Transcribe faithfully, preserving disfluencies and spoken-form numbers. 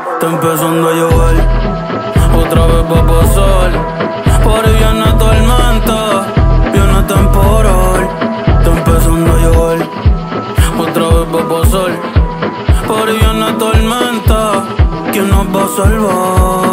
Está empezando a llover, otra vez va a pasar. Por ahí viene tormenta, viene temporal. Está empezando a llover, otra vez va a pasar. Por ahí viene tormenta, ¿quién nos va a salvar?